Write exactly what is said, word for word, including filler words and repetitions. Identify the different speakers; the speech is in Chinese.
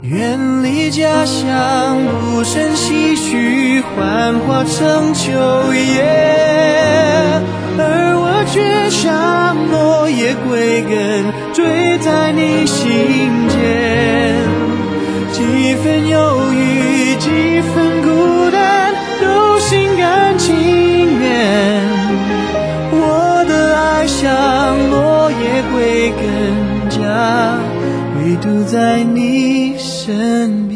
Speaker 1: 远离家乡，不胜唏嘘，幻化成秋叶，而我却像落叶归根，坠在你心间。几分忧郁，几分孤单，都心甘情愿。我的爱像落叶归根，家唯独在你身边。